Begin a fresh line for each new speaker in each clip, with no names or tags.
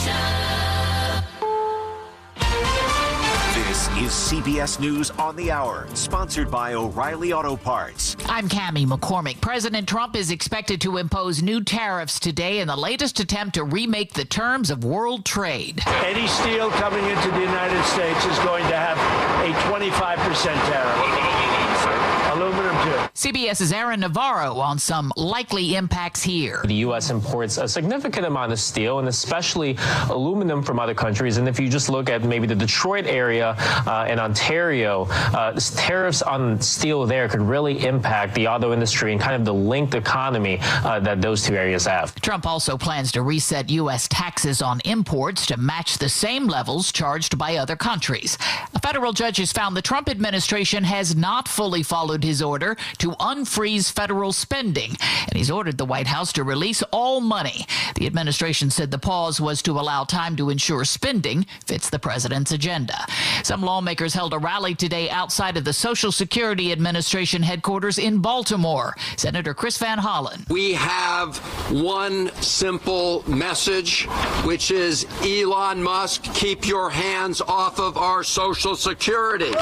This is CBS News on the Hour, sponsored by O'Reilly Auto Parts.
I'm Cammie McCormick. President Trump is expected to impose new tariffs today in the latest attempt to remake the terms of world trade.
Any steel coming into the United States is going to have a 25% tariff. What about aluminum, sir? Aluminum, too.
CBS's Aaron Navarro on some likely impacts here.
The U.S. imports a significant amount of steel, and especially aluminum from other countries. And if you just look at maybe the Detroit area and Ontario, tariffs on steel there could really impact the auto industry and kind of the linked economy that those two areas have.
Trump also plans to reset U.S. taxes on imports to match the same levels charged by other countries. A federal judge has found the Trump administration has not fully followed his order to unfreeze federal spending, and he's ordered the White House to release all money. The administration said the pause was to allow time to ensure spending fits the president's agenda. Some lawmakers held a rally today outside of the Social Security Administration headquarters in Baltimore. Senator Chris Van Hollen.
We have one simple message, which is Elon Musk, keep your hands off of our Social Security.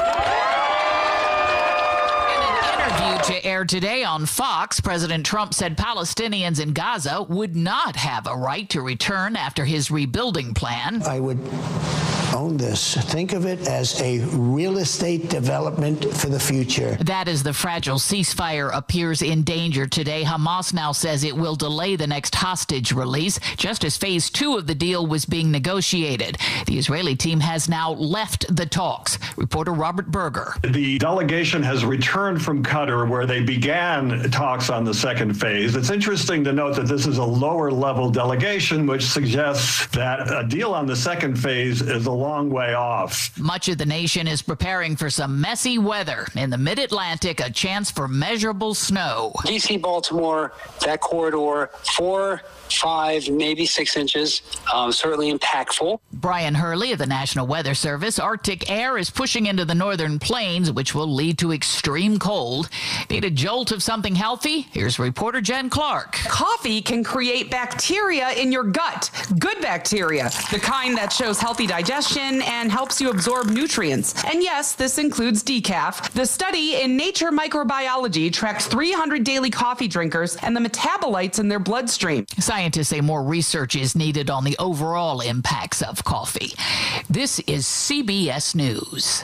To air today on Fox, President Trump said Palestinians in Gaza would not have a right to return after his rebuilding plan.
I would own this. Think of it as a real estate development for the future.
That as the fragile ceasefire appears in danger today, Hamas now says it will delay the next hostage release just as phase 2 of the deal was being negotiated. The Israeli team has now left the talks. Reporter Robert Berger.
The delegation has returned from Qatar, where they began talks on the second phase. It's interesting to note that this is a lower level delegation, which suggests that a deal on the second phase is a long way off.
Much of the nation is preparing for some messy weather. In the mid-Atlantic, a chance for measurable snow.
DC, Baltimore, that corridor, 4, 5, maybe 6 inches, certainly impactful.
Brian Hurley of the National Weather Service. Arctic air is pushing into the northern plains, which will lead to extreme cold. Need a jolt of something healthy? Here's reporter Jen Clark.
Coffee can create bacteria in your gut, good bacteria, the kind that shows healthy digestion and helps you absorb nutrients. And yes, this includes decaf. The study in Nature Microbiology tracked 300 daily coffee drinkers and the metabolites in their bloodstream.
Scientists say more research is needed on the overall impacts of coffee. This is CBS News.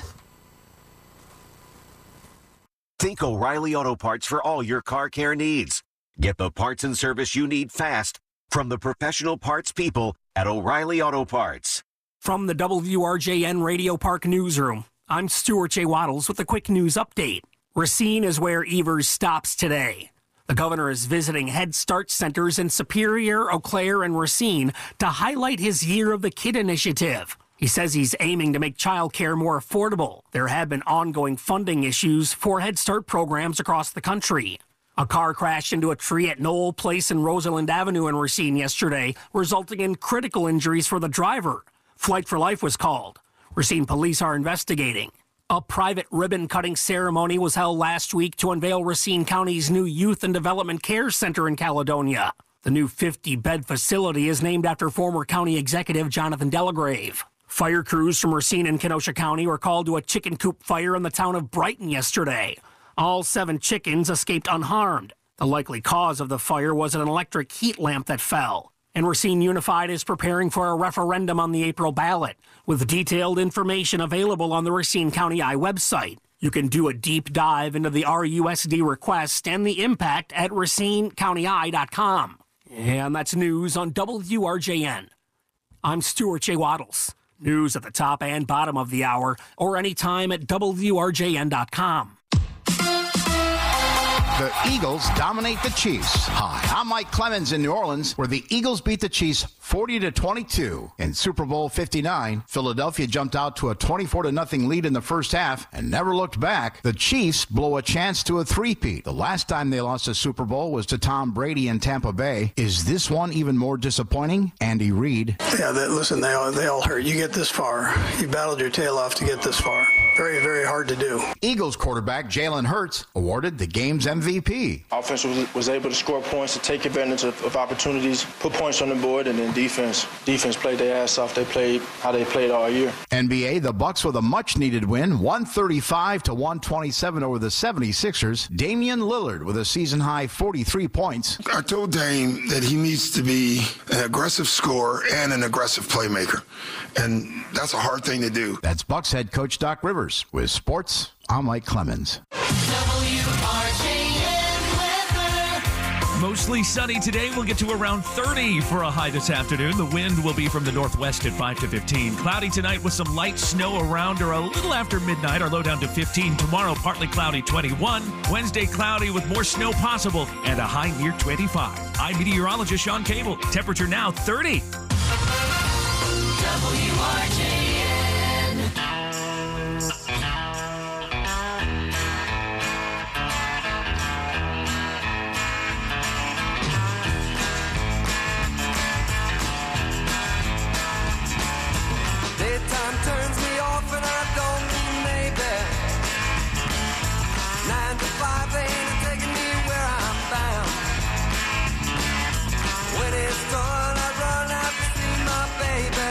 Think O'Reilly Auto Parts for all your car care needs. Get the parts and service you need fast from the professional parts people at O'Reilly Auto Parts.
From the WRJN Radio Park Newsroom, I'm Stuart J. Waddles with a quick news update. Racine is where Evers stops today. The governor is visiting Head Start centers in Superior, Eau Claire, and Racine to highlight his Year of the Kid initiative. He says he's aiming to make childcare more affordable. There have been ongoing funding issues for Head Start programs across the country. A car crashed into a tree at Knoll Place and Rosalind Avenue in Racine yesterday, resulting in critical injuries for the driver. Flight for Life was called. Racine police are investigating. A private ribbon-cutting ceremony was held last week to unveil Racine County's new Youth and Development Care Center in Caledonia. The new 50-bed facility is named after former county executive Jonathan Delagrave. Fire crews from Racine and Kenosha County were called to a chicken coop fire in the town of Brighton yesterday. All 7 chickens escaped unharmed. The likely cause of the fire was an electric heat lamp that fell. And Racine Unified is preparing for a referendum on the April ballot, with detailed information available on the Racine County Eye website. You can do a deep dive into the RUSD request and the impact at RacineCountyEye.com. And that's news on WRJN. I'm Stuart J. Waddles. News at the top and bottom of the hour, or anytime at WRJN.com.
The Eagles dominate the Chiefs. Hi, I'm Mike Clemens in New Orleans, where the Eagles beat the Chiefs 40-22. In Super Bowl 59, Philadelphia jumped out to a 24-0 lead in the first half and never looked back. The Chiefs blow a chance to a three-peat. The last time they lost a Super Bowl was to Tom Brady in Tampa Bay. Is this one even more disappointing? Andy Reid.
Yeah, listen, they all hurt. You get this far. You battled your tail off to get this far. Very, very hard to do.
Eagles quarterback Jalen Hurts awarded the game's MVP.
Offense was able to score points, to take advantage of opportunities, put points on the board, and then defense. Defense played their ass off. They played how they played all year.
NBA, the Bucks with a much-needed win, 135-127 over the 76ers. Damian Lillard with a season-high 43 points.
I told Dame that he needs to be an aggressive scorer and an aggressive playmaker, and that's a hard thing to do.
That's Bucks head coach Doc Rivers. With sports, I'm Mike Clemens.
Mostly sunny today. We'll get to around 30 for a high this afternoon. The wind will be from the northwest at 5 to 15. Cloudy tonight with some light snow around or a little after midnight. Our low down to 15. Tomorrow, partly cloudy, 21. Wednesday, cloudy with more snow possible and a high near 25. I'm meteorologist Sean Cable. Temperature now 30.
WRJN.
Daytime turns me off and I don't mean maybe. 9 to 5 ain't taking me where I'm bound. When it's done, I run out to see my baby.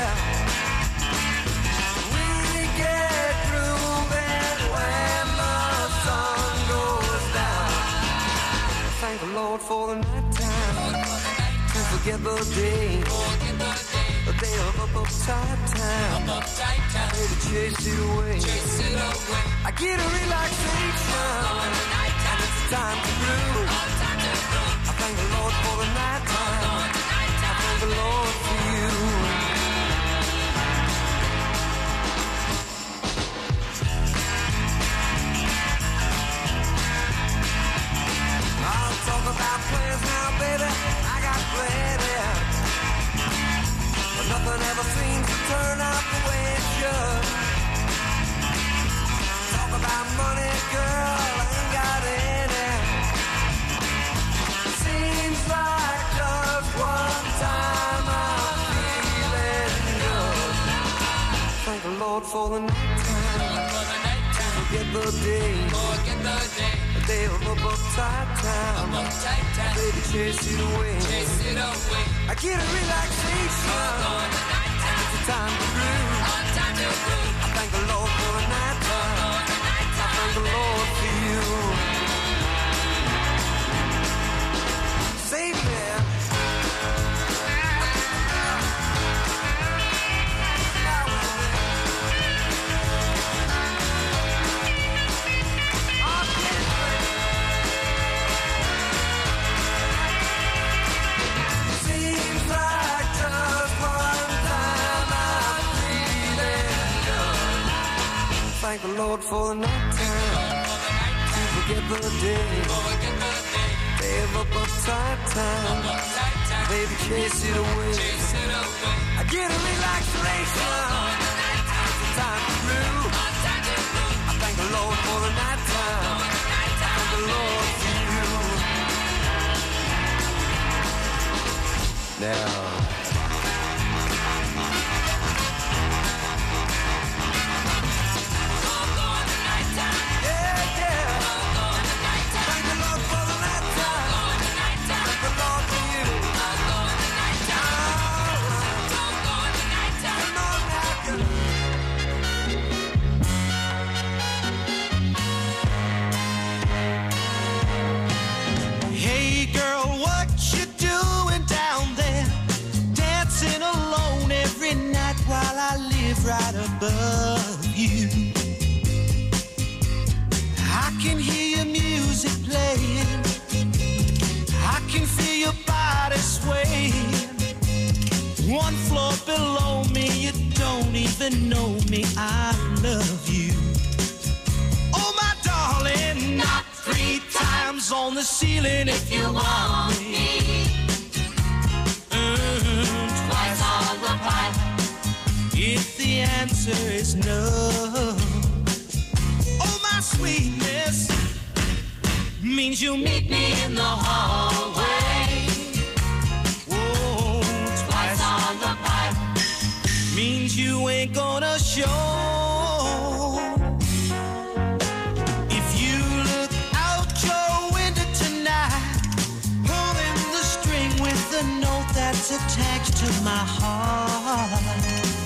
We get grooving when the sun goes down. Thank the Lord for the night time. To forget the day. A day of uptight time. Baby, chase it away. I get a relaxation. And it's time to groove. I thank the Lord for the night time. I thank the Lord for you. I'll talk about plans now, baby. I got plenty. But nothing ever seems to turn out the way it should. Talk about money, girl, I ain't got any. Seems like just one time I'm feeling good. Thank the Lord for the night time. Forget the day. A day of uptight time. Baby, chase it away. I get a relaxation. And it's a time to groove. I thank the Lord for the night time. I thank the Lord for you. Save me. Thank the Lord for the night time. To forget the day. Day of uptight time. Baby, chase it away. I get a relaxation. It's the time to groove. I thank the Lord for the night time. Thank the Lord for you. Now. Right above you, I can hear your music playing. I can feel your body swaying. One floor below me, you don't even know me. I love you. Oh, my darling, knock 3 times on the ceiling if you want me. Twice on the pipe if the answer is no. Oh, my sweetness means you'll meet me in the hallway. Oh, twice on the pipe means you ain't gonna show. If you look out your window tonight, pulling the string with the note that's attached. next to my heart.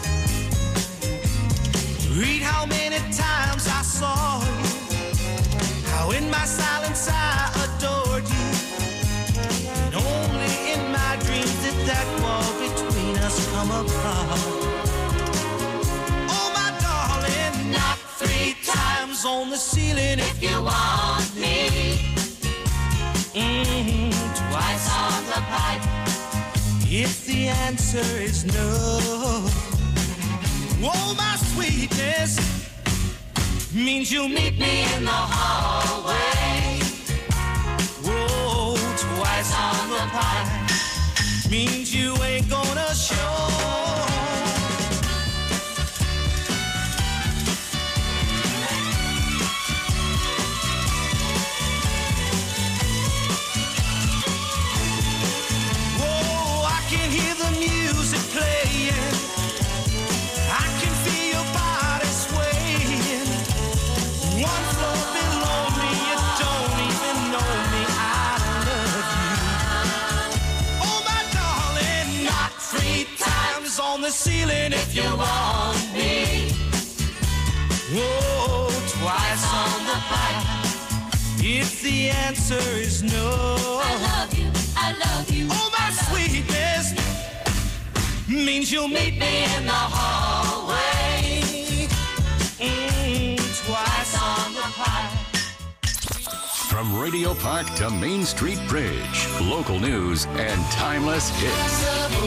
Read how many times I saw you, how in my silence I adored you, and only in my dreams did that wall between us come apart. Oh my darling, knock 3 times on the ceiling if you want me. Twice on the pipe if the answer is no. Oh, my sweetness means you'll meet me in the hallway. Oh, twice on the pipe means you ain't gonna show. Ceiling if you want me. Oh, twice on the pipe if the answer is no. I love you, I love you. Oh, my sweetness means you'll meet me in the hallway. Twice on the pipe.
From Radio Park to Main Street Bridge, local news and timeless hits.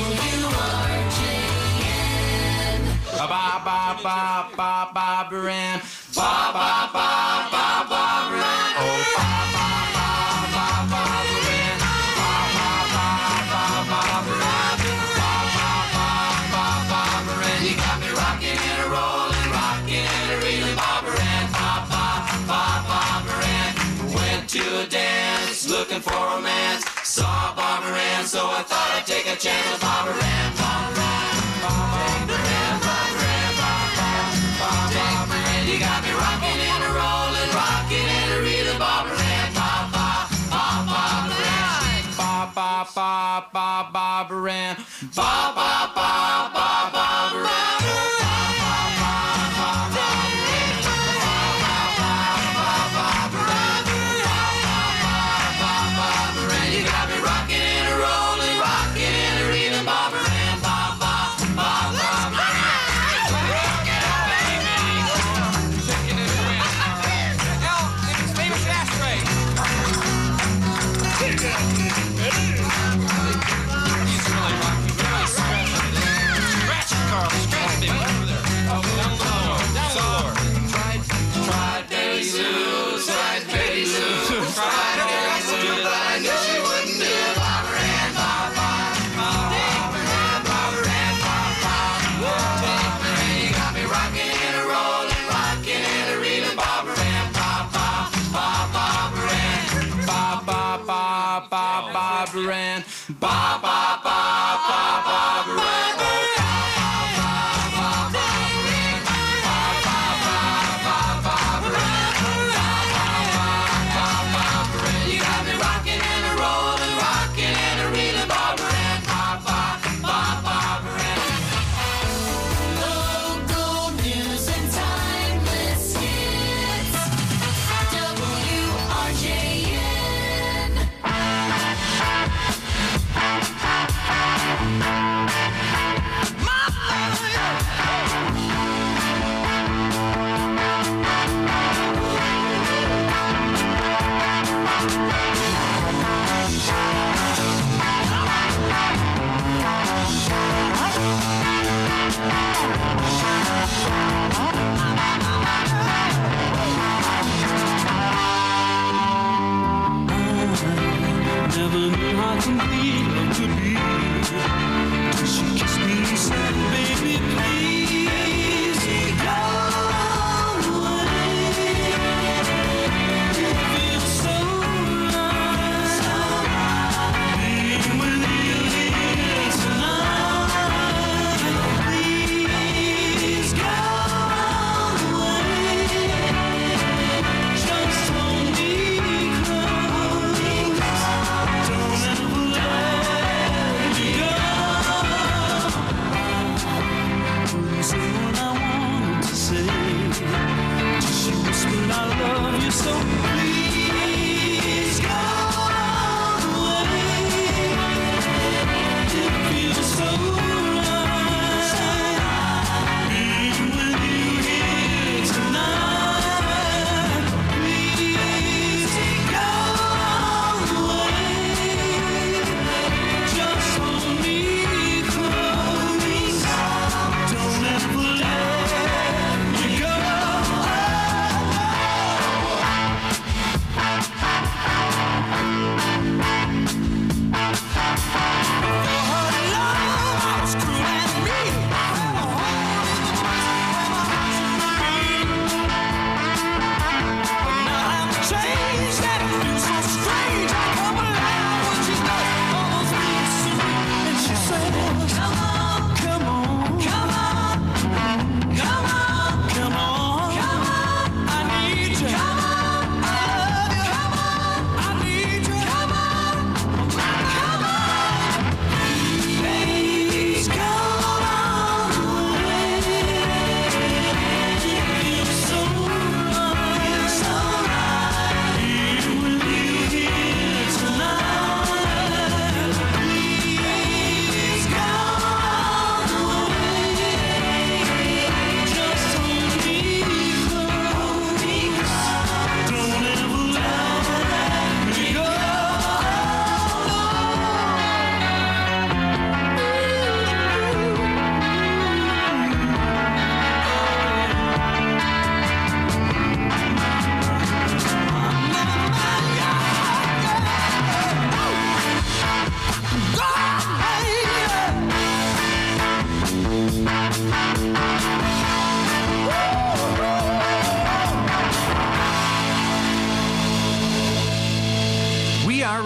Ba ba ba ba ba ba Baran. Ba ba ba ba ba Baran. Oh ba ba ba ba ba Baran. Ba ba ba ba ba Baran. Ba ba ba ba ba Baran. You got me rocking and a rolling, rocking and a reeling, Ba Baran. Ba ba ba ba Baran. Went to a dance, looking for romance. Saw Ba Baran, so I thought I'd take a chance with Ba Baran. Ba Baran. Ba Baran. You got me rocking and a rolling, rocking and a reeling, Ba Baran, ba ba ba ba Baran, ba ba ba ba ba Baran, ba ba ba ba ba Baran. You got me rocking and a rolling, rocking and a reeling, Ba Baran, ba ba ba ba Baran. Baran, ba ba ba ba ba Baran. You got me rocking and a rolling, rocking and a reeling, Ba Baran, ba ba ba ba Baran. Local news and timeless hits. WRJN.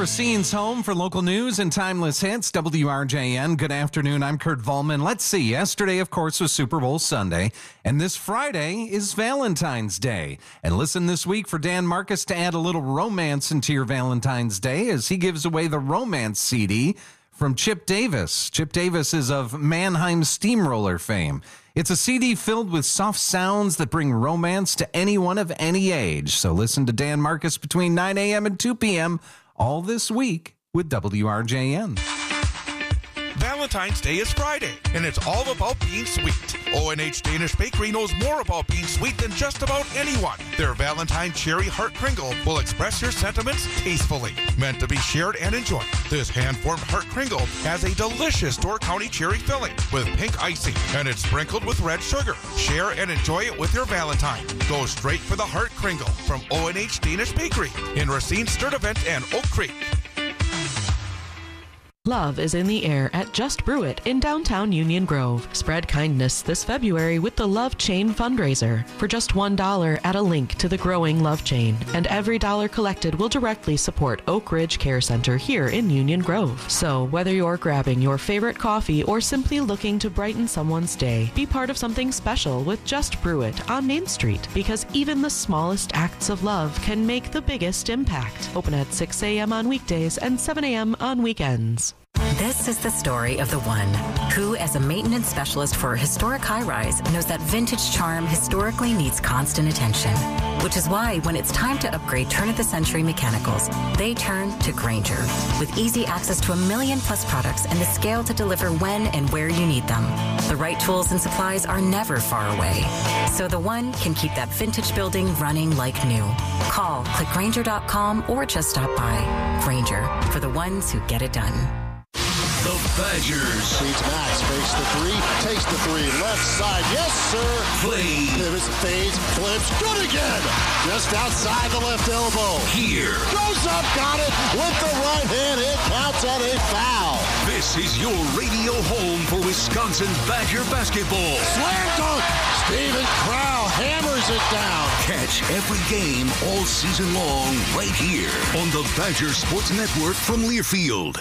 Racine's home for local news and timeless hits, WRJN. Good afternoon, I'm Kurt Volman. Let's see, yesterday, of course, was Super Bowl Sunday, and this Friday is Valentine's Day. And listen this week for Dan Marcus to add a little romance into your Valentine's Day as he gives away the Romance CD from Chip Davis. Chip Davis is of Mannheim Steamroller fame. It's a CD filled with soft sounds that bring romance to anyone of any age. So listen to Dan Marcus between 9 a.m. and 2 p.m. all this week with WRJN.
Valentine's Day is Friday, and it's all about being sweet. O&H Danish Bakery knows more about being sweet than just about anyone. Their Valentine Cherry Heart Kringle will express your sentiments tastefully. Meant to be shared and enjoyed, this hand-formed Heart Kringle has a delicious Door County cherry filling with pink icing, and it's sprinkled with red sugar. Share and enjoy it with your Valentine. Go straight for the Heart Kringle from O&H Danish Bakery in Racine, Sturtevant, and Oak Creek.
Love is in the air at Just Brew It in downtown Union Grove. Spread kindness this February with the Love Chain fundraiser. For just $1, add a link to the growing Love Chain, and every dollar collected will directly support Oak Ridge Care Center here in Union Grove. So, whether you're grabbing your favorite coffee or simply looking to brighten someone's day, be part of something special with Just Brew It on Main Street, because even the smallest acts of love can make the biggest impact. Open at 6 a.m. on weekdays and 7 a.m. on weekends.
This is the story of the one who, as a maintenance specialist for a historic high-rise, knows that vintage charm historically needs constant attention. Which is why, when it's time to upgrade turn-of-the-century mechanicals, they turn to Grainger. With easy access to 1 million-plus products and the scale to deliver when and where you need them. The right tools and supplies are never far away. So the one can keep that vintage building running like new. Call, click Grainger.com, or just stop by. Grainger, for the ones who get it done.
The Badgers.
Beats Max, fakes the three, takes the three, left side, yes sir.
Play.
Pivots, fades, flips, good again. Just outside the left elbow.
Here.
Goes up, got it with the right hand. It counts at a foul.
This is your radio home for Wisconsin Badger basketball.
Slam dunk. Steven Crowl hammers it down.
Catch every game all season long right here on the Badger Sports Network from Learfield.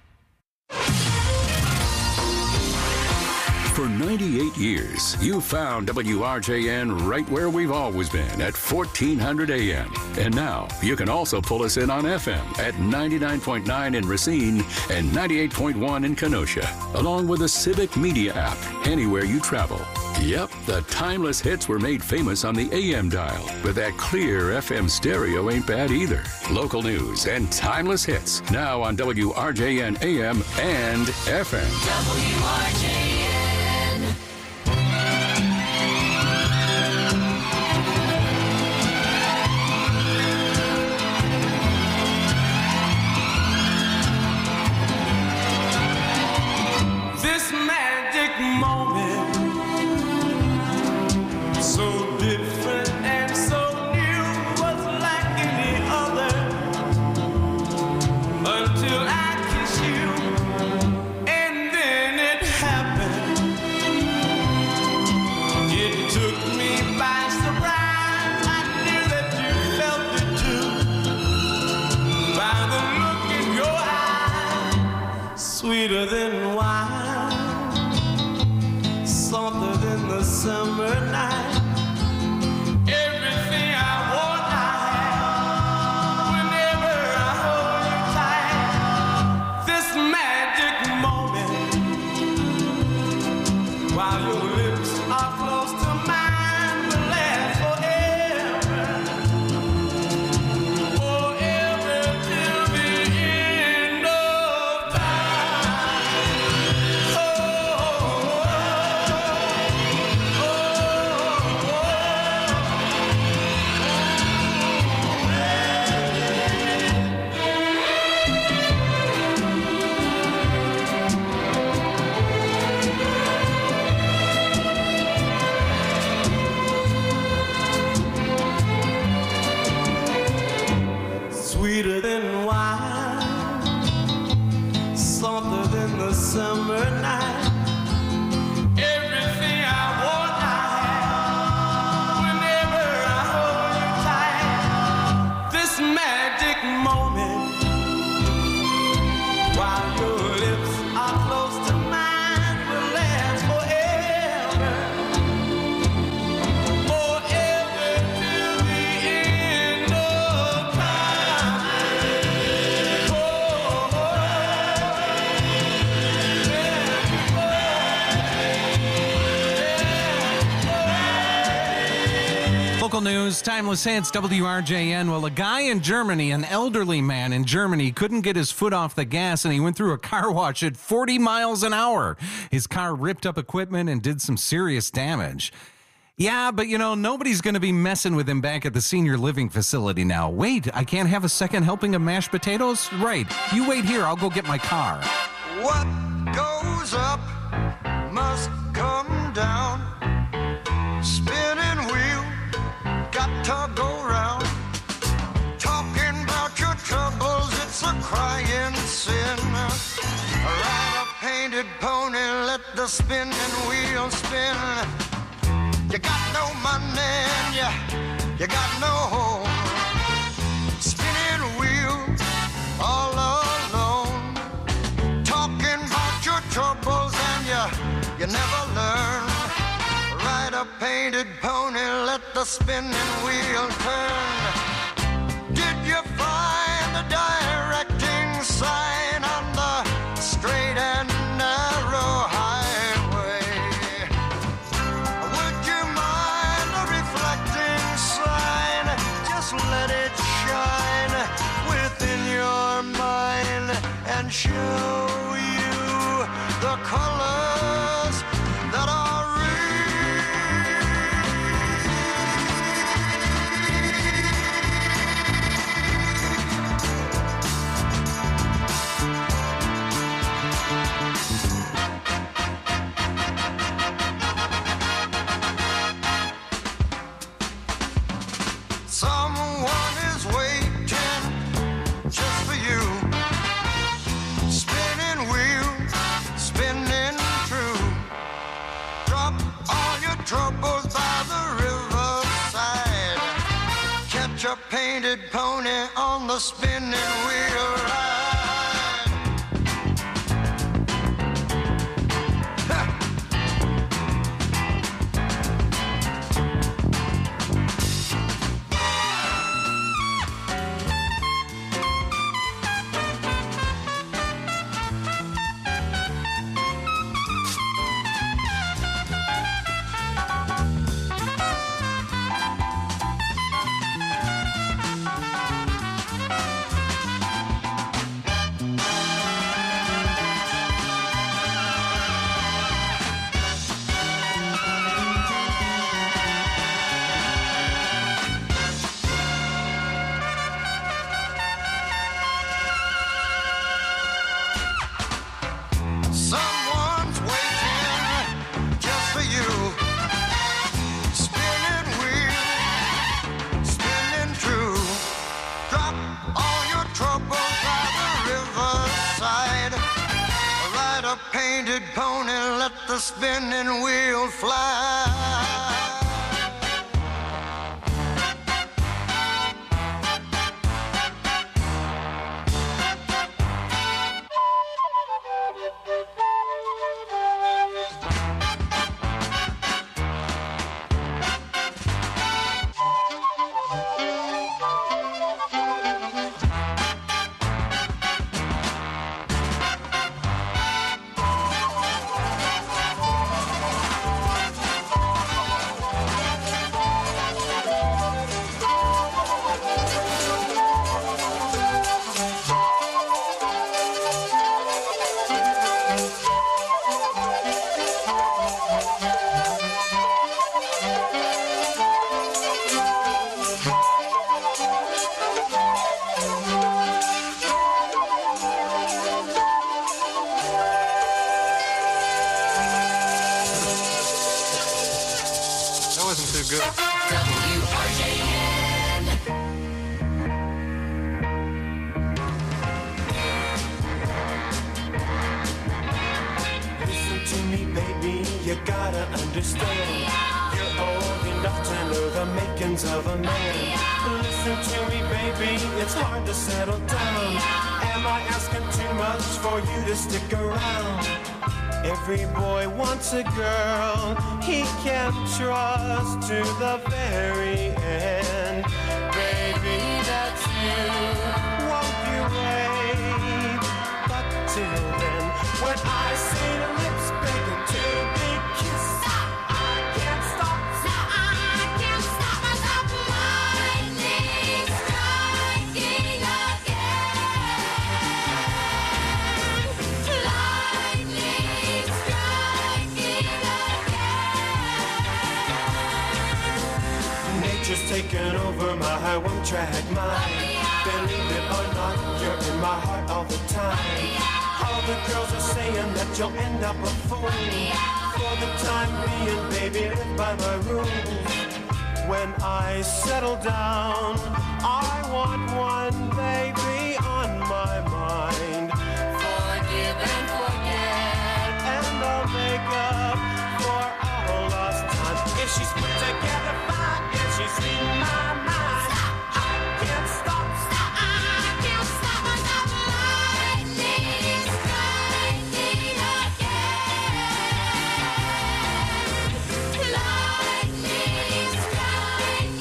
For 98 years, you found WRJN right where we've always been at 1400 AM. And now you can also pull us in on FM at 99.9 in Racine and 98.1 in Kenosha, along with the Civic Media app anywhere you travel. Yep, the timeless hits were made famous on the AM dial, but that clear FM stereo ain't bad either. Local news and timeless hits now on WRJN AM and FM.
WRJN. This magic moment, so different and so new, was like any other until I kissed you, and then it happened. It took me by surprise. I knew that you felt it too, by the look in your eyes, sweeter than wine, softer than the summer night. Everything I want, I have. Whenever I hold you tight, this magic moment, while your lips are close to mine, will last forever, forever till the end of time.
Local news, Timeless Hits, WRJN. Well, a guy in Germany, an elderly man in Germany, couldn't get his foot off the gas, and he went through a car wash at 40 miles an hour. His car ripped up equipment and did some serious damage. Yeah, but nobody's going to be messing with him back at the senior living facility now. Wait, I can't have a second helping of mashed potatoes? Right. You wait here, I'll go get my car.
What goes up must come down. Spinning wheel, got to go round. Talking about your troubles, it's a crying sin. Ride a painted pony, let the spinning wheel spin. You got no money and you got no home. Spinning wheel, all alone. Talking about your troubles and you never learn. Ride a painted pony, let the spinning wheel turn. Did you find the directing sign on the straight and narrow highway? Would you mind the reflecting sign? Just let it shine within your mind and show you the colors that are troubles by the riverside. Catch a painted pony on the spinning wheel ride. Ha! Painted pony, let the spinning wheel fly.
Every boy wants a girl he can trust to the very end. Baby, that's you. Won't you wait? But till then, when I see your lips begging to be kissed, I can't stop. I can't stop myself. pressure's taken over my one-track mind. Believe it or not, you're in my heart all the time. All the girls are saying that you'll end up a fool. For the time being, baby, live by my rules. When I settle down, I want one baby on my mind. Forgive and forget, and I'll make up for all lost time. If she's put together fine, if she's reading my mind, I can't stop. I can't stop myself. Lightning striking again. Lightning striking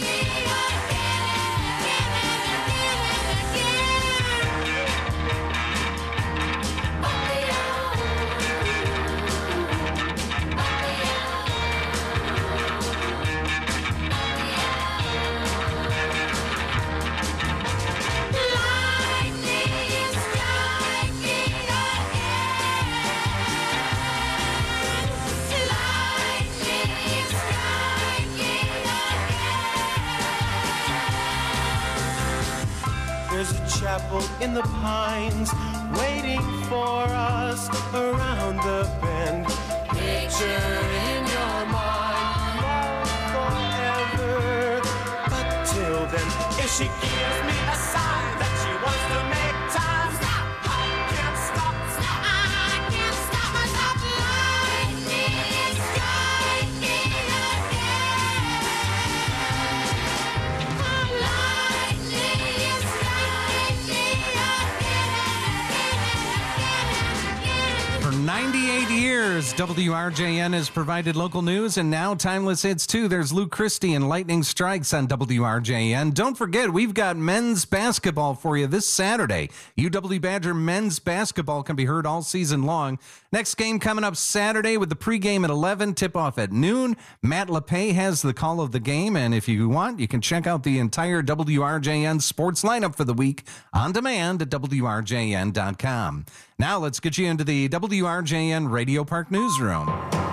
There's a chapel in the pines waiting for us around the bend. Picture in your mind, love forever. But till then, if she gives me a sign that she wants to make time, I can't stop. I can't stop myself. Lightning striking
For 98 years, WRJN has provided local news and now timeless hits too. There's Lou Christie and Lightning Strikes on WRJN. Don't forget, we've got men's basketball for you this Saturday. UW Badger men's basketball can be heard all season long. Next game coming up Saturday with the pregame at 11, tip-off at noon. Matt LePay has the call of the game, and if you want, you can check out the entire WRJN sports lineup for the week on demand at WRJN.com. Now let's get you into the WRJN Radio Park Newsroom.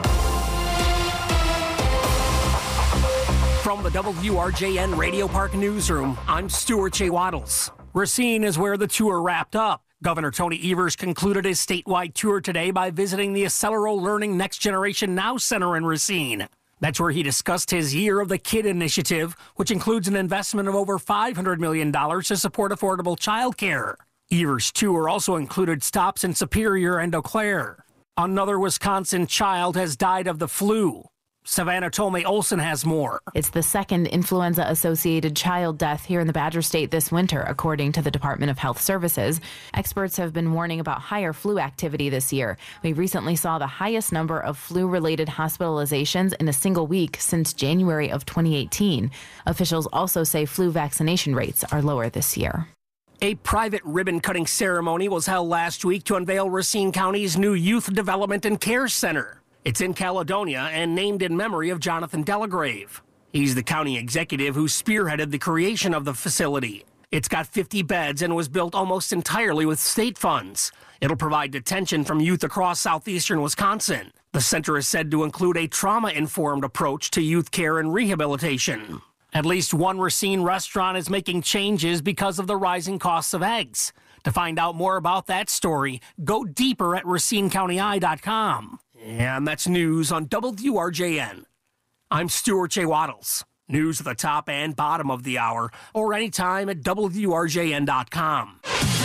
From the WRJN Radio Park Newsroom, I'm Stuart J. Waddles. Racine is where the tour wrapped up. Governor Tony Evers concluded his statewide tour today by visiting the Accelero Learning Next Generation Now Center in Racine. That's where he discussed his Year of the Kid initiative, which includes an investment of over $500 million to support affordable childcare. Evers' tour also included stops in Superior and Eau Claire. Another Wisconsin child has died of the flu. Savannah Tomei Olsen has more.
It's the second influenza-associated child death here in the Badger State this winter, according to the Department of Health Services. Experts have been warning about higher flu activity this year. We recently saw the highest number of flu-related hospitalizations in a single week since January of 2018. Officials also say flu vaccination rates are lower this year.
A private ribbon-cutting ceremony was held last week to unveil Racine County's new Youth Development and Care Center. It's in Caledonia and named in memory of Jonathan Delagrave. He's the county executive who spearheaded the creation of the facility. It's got 50 beds and was built almost entirely with state funds. It'll provide detention from youth across southeastern Wisconsin. The center is said to include a trauma-informed approach to youth care and rehabilitation. At least one Racine restaurant is making changes because of the rising costs of eggs. To find out more about that story, go deeper at RacineCountyEye.com. And that's news on WRJN. I'm Stuart J. Waddles. News at the top and bottom of the hour, or anytime at WRJN.com.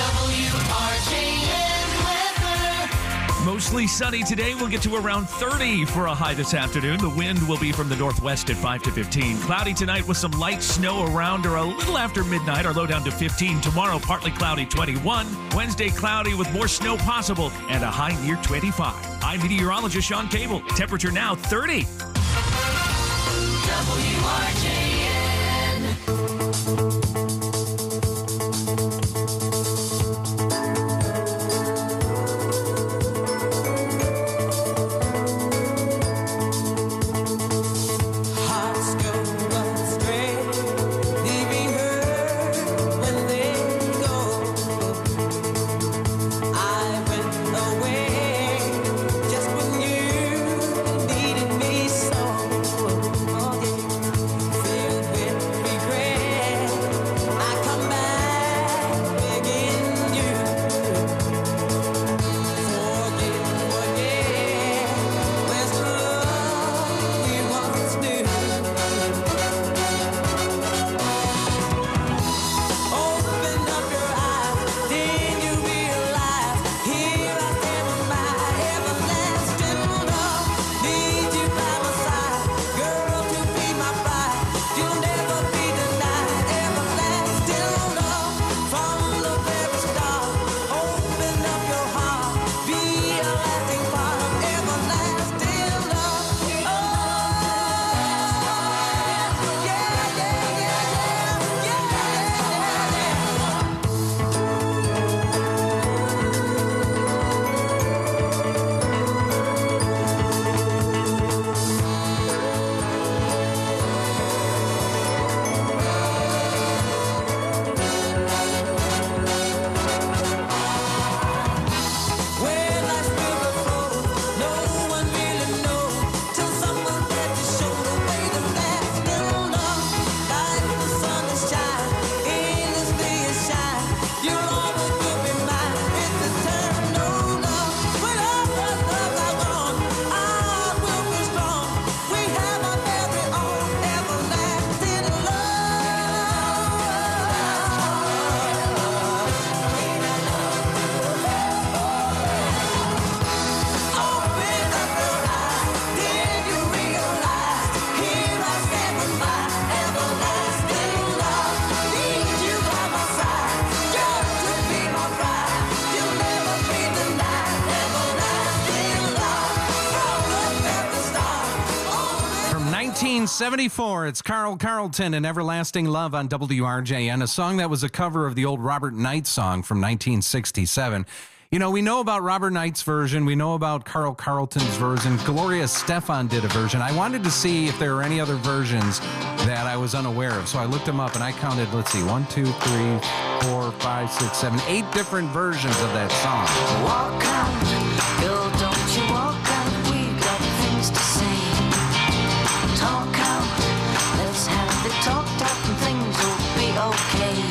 Mostly sunny today. We'll get to around 30 for a high this afternoon. The wind will be from the northwest at 5 to 15. Cloudy tonight with some light snow around or a little after midnight. Our low down to 15. Tomorrow, partly cloudy, 21. Wednesday, cloudy with more snow possible and a high near 25. I'm meteorologist Sean Cable. Temperature now 30. WRJN.
1974, it's Carl Carlton and Everlasting Love on WRJN, a song that was a cover of the old Robert Knight song from 1967. You know, we know about Robert Knight's version. We know about Carl Carlton's version. Gloria Stefan did a version. I wanted to see if there were any other versions that I was unaware of. So I looked them up and I counted, 1, 2, 3, 4, 5, 6, 7, 8 different versions of that song.
Walk out, girl, don't you walk out. We got things to say. Talk out, let's have the talk and things will be okay.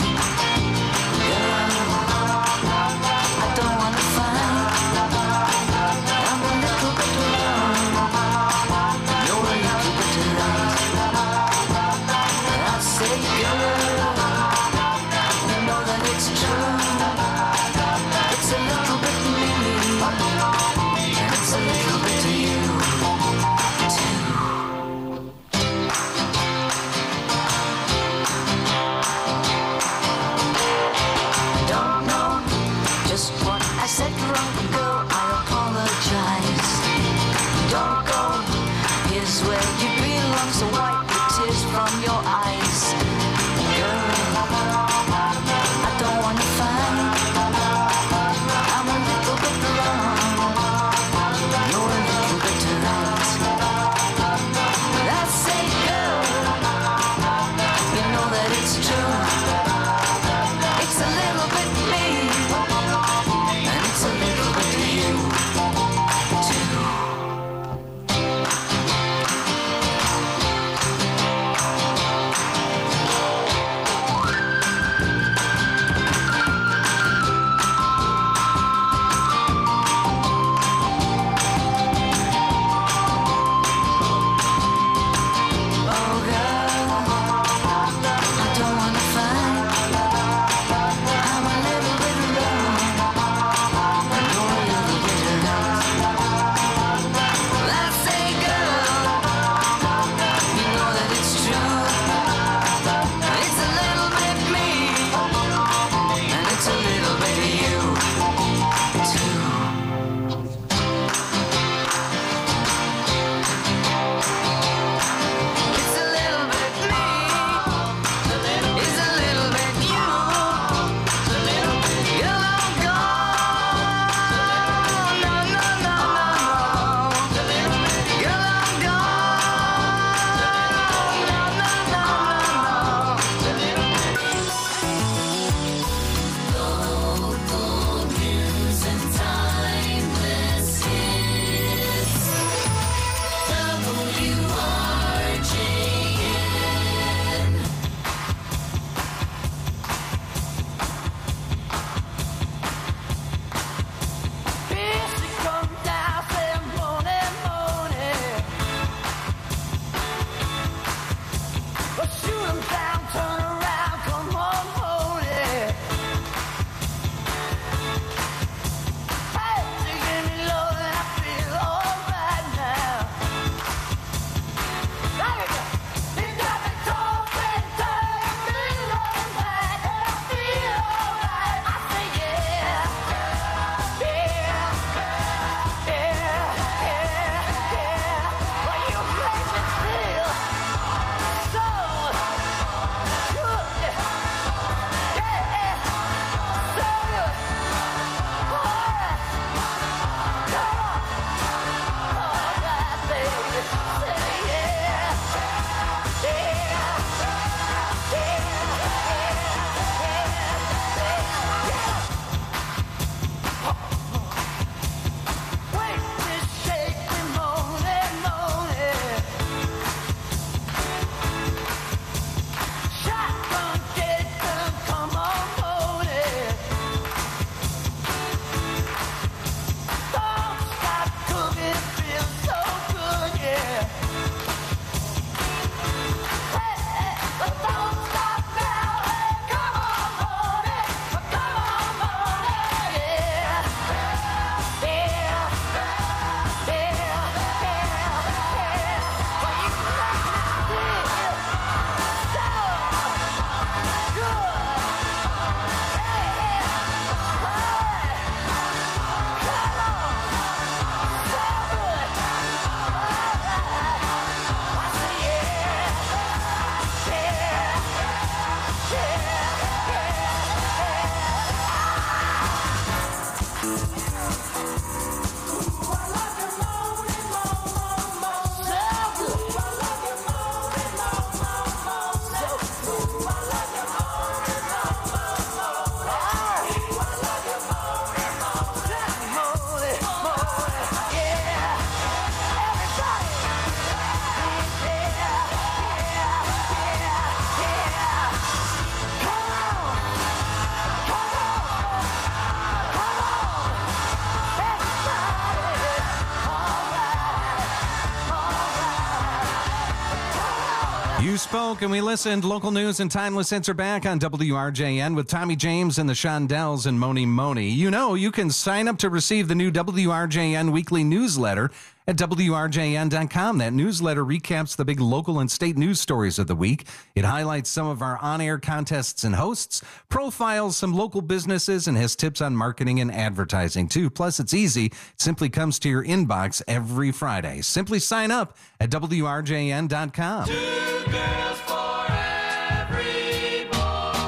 You spoke and we listened. Local news and timeless hits are back on WRJN with Tommy James and the Shondells and Moni Moni. You know, you can sign up to receive the new WRJN weekly newsletter at WRJN.com. That newsletter recaps the big local and state news stories of the week. It highlights some of our on-air contests and hosts, profiles some local businesses, and has tips on marketing and advertising, too. Plus, it's easy. It simply comes to your inbox every Friday. Simply sign up at WRJN.com.
Two girls for every boy.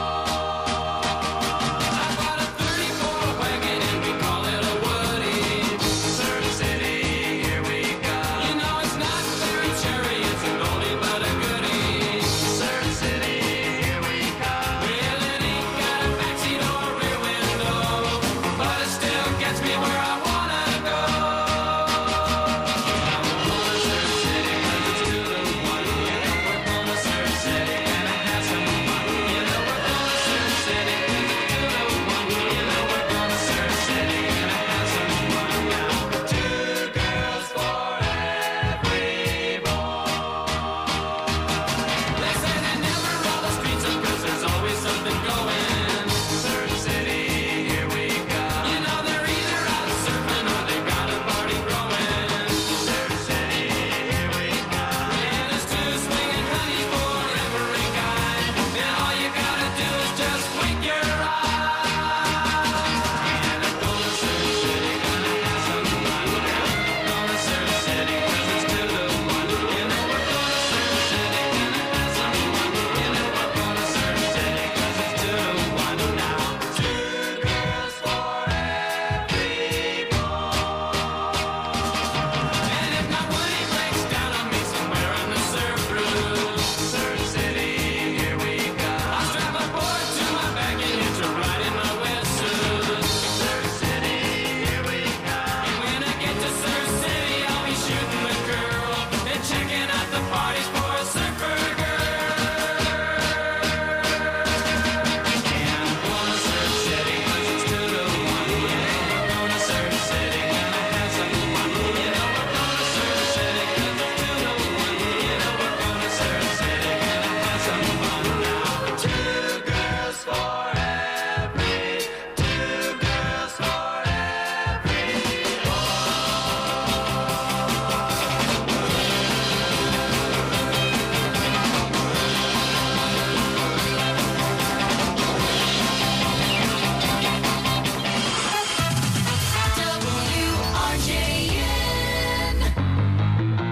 I bought a 34 wagon and we call it a Woody. Surf City, here we go. You know it's not very cherry, it's an oldie but a goodie. Surf City, here we go. Well, it ain't got a backseat or a rear window, but it still gets me where I wanna go. I'm going to Surf City 'cause it's to the one. You know we're going to Surf City and I have some fun. You know we're going to Surf City 'cause it's to the one. You know we're going to Surf City and I have some fun now. Two girls for every boy. They say they never roll the streets up 'cause there's always something going. Surf City, here we go. You know they're either out surfing or they got a party growing. Surf City, here we go. Yeah, there's two swinging honeys for every guy, and all you gotta do is just wink your eye. And I'm going to Surf City, gonna have some fun. Going to Surf City 'cause it's to the one. You know we're going to Surf City, gonna have some fun. You know we're going to Surf City 'cause it's to the one now. Two girls for every boy. And if my Woody breaks down on me somewhere on the surf route, Surf City, here we go. I'll strap a board to my back and hitch a ride in my wetsuit. Surf City, here we go. And when I get to Surf City, I'll be shooting the girl and checking out the parties for a surfer girl. And I'm going to Surf City 'cause it's to the one. Yeah, we're going to Surf City, gonna have some fun. You know we're going to Surf City 'cause it's to the one. You know we're going to Surf City, gonna have some fun now. Two girls for every, two girls for every boy. WRJN.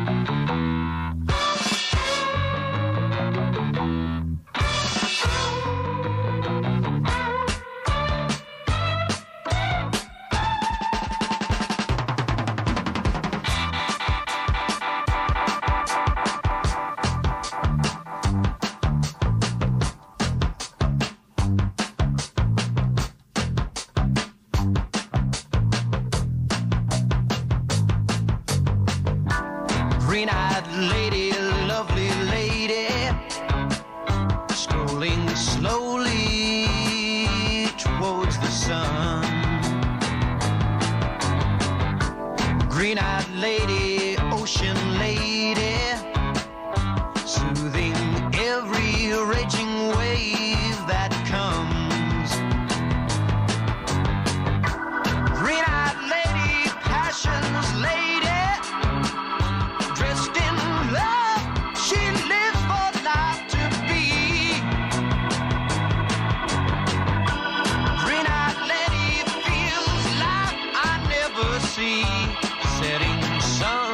Green-eyed lady, lovely lady, strolling slowly towards the sun. Green-eyed lady, ocean lady, soothing every raging wave that comes. Green-eyed lady, passion's lady, dressed in love, she lives for life to be. Green-eyed lady feels like I never see. Setting sun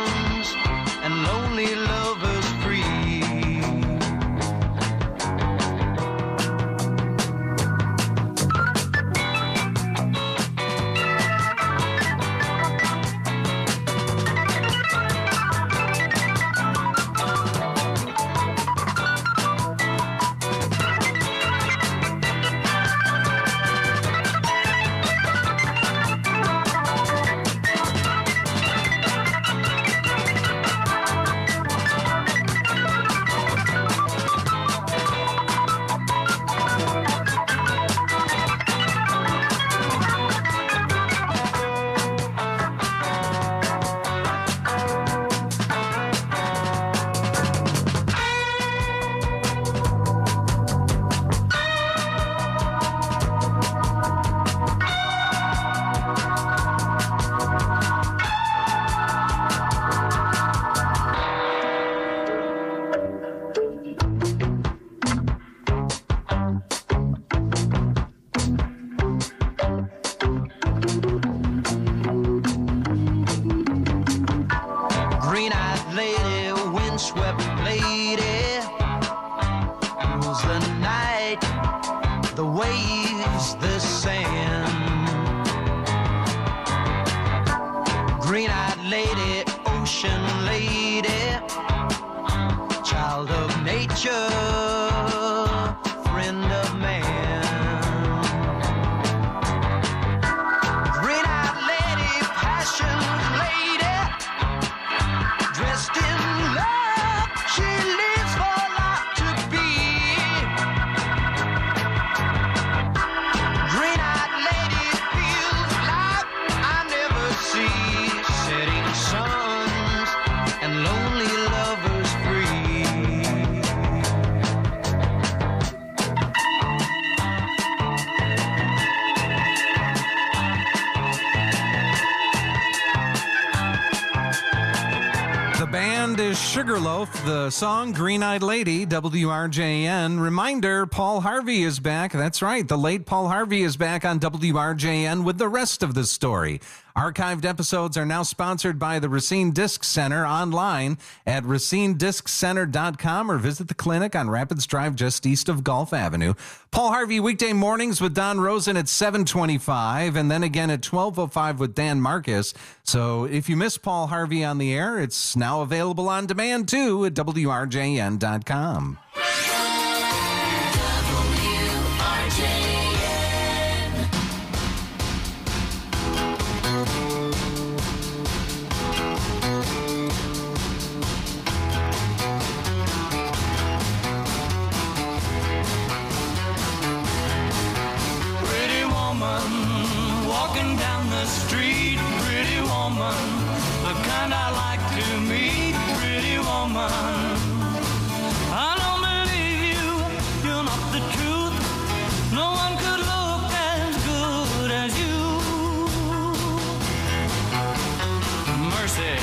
windswept lady rules the night, the waves, the sand. Green-eyed lady, ocean lady, child of nature, friend of man. Green-eyed lady, passion lady, dressed in love, she lives for life to be. Green-eyed lady feels like I never see, setting suns and lonely lovers free.
The band is Sugarloaf, the song Green-Eyed Lady, WRJN. Reminder, Paul Harvey is back. That's right, the late Paul Harvey is back on WRJN with the rest of the story. Archived episodes are now sponsored by the Racine Disc Center online at racinedisccenter.com or visit the clinic on Rapids Drive just east of Gulf Avenue. Paul Harvey weekday mornings with Don Rosen at 7:25 and then again at 12:05 with Dan Marcus. So if you miss Paul Harvey on the air, it's now available on demand too at WRJN.com.
Pretty woman, walking down the street. Pretty woman, the kind I like to meet. Pretty woman, I don't believe you, you're not the truth. No one could look as good as you. Mercy.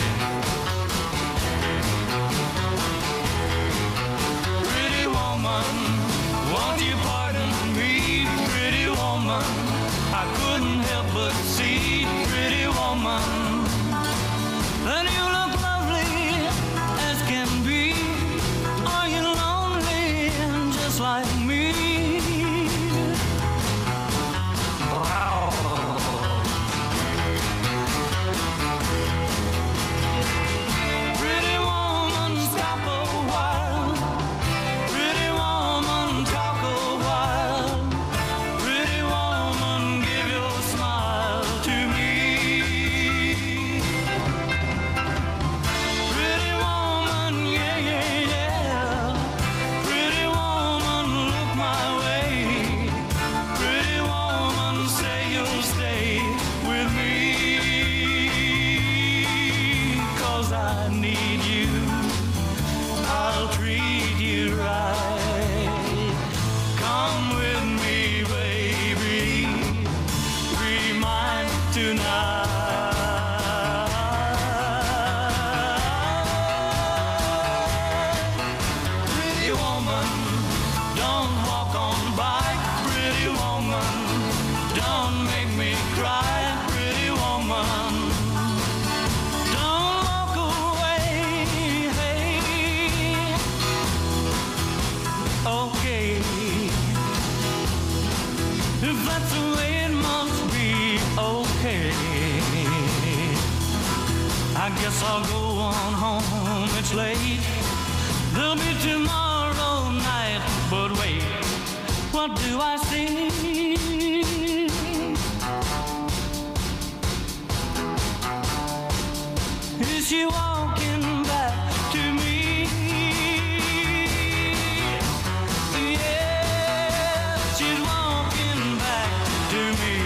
Pretty woman, won't you pardon me? Pretty woman, I couldn't help but see. Pretty woman, and you look lovely as can be. Are you lonely just like me? Pretty woman, stop a while. Pretty woman, talk a while. Pretty woman, give your smile to me. Pretty woman, yeah, yeah, yeah. Pretty woman, look my way. Pretty woman, say you'll stay with me. 'Cause I need you. I'll treat you right. Come with me, baby. Be mine tonight. Pretty woman, don't walk on by. Pretty woman, don't make me cry. Pretty woman, don't walk away. Hey. Okay, if that's the way it must be, okay. I guess I'll go on home, it's late. There'll be tomorrow night, but wait, what do I see? Is she walking back to me? Yeah, she's walking back to me.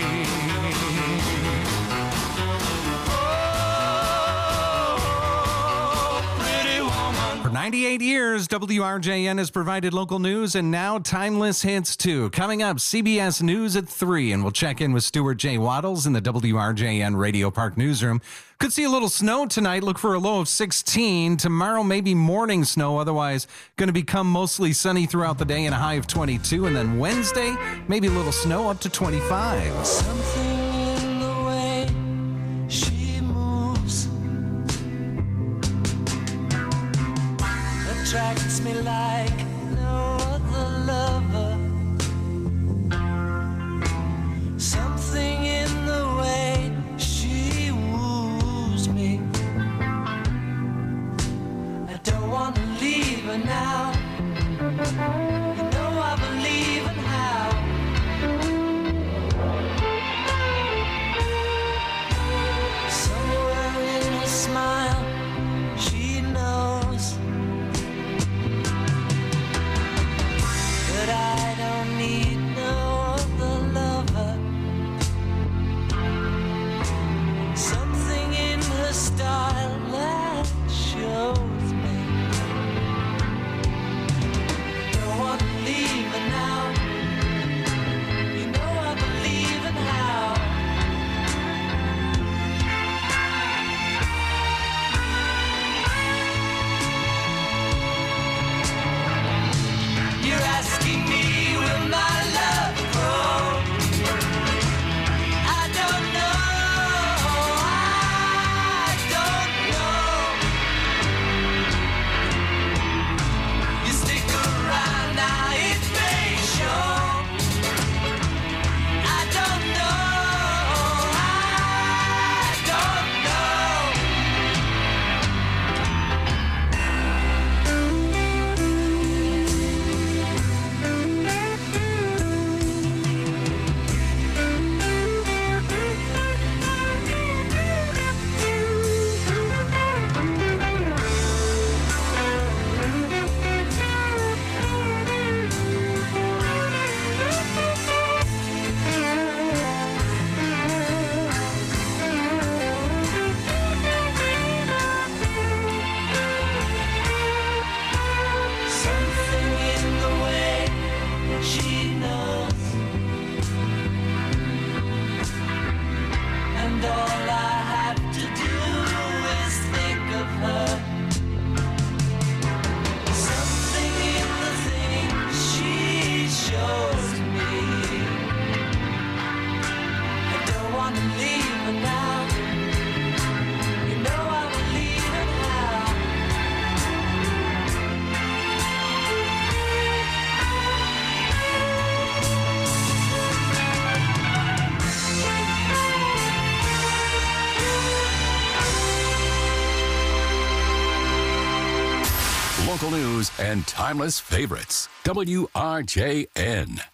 Oh, pretty woman.
For 98 years, WRJN has provided local news and now timeless hits too. Coming up, CBS News at 3, and we'll check in with Stuart J. Waddles in the WRJN Radio Park newsroom. Could see a little snow tonight. Look for a low of 16. Tomorrow, maybe morning snow. Otherwise, going to become mostly sunny throughout the day and a high of 22. And then Wednesday, maybe a little snow up to 25.
Something in the way she moves
attracts me like no other lover. Something in the way she woos me. I don't want to leave her now. You know I believe in how. Somewhere in her smile, she knows that I don't need no other lover. Something in her style that shows me. Don't want to leave her now. You know I believe in how. You're asking me, will my love grow? I don't know, I don't know. You stick around now, it may show. I don't know, I don't know. Something in the way she knows, and all I have to do is think of her. Something in the things she shows me. I don't want to leave her now. You know I believe in how.
Local news and timeless favorites. WRJN.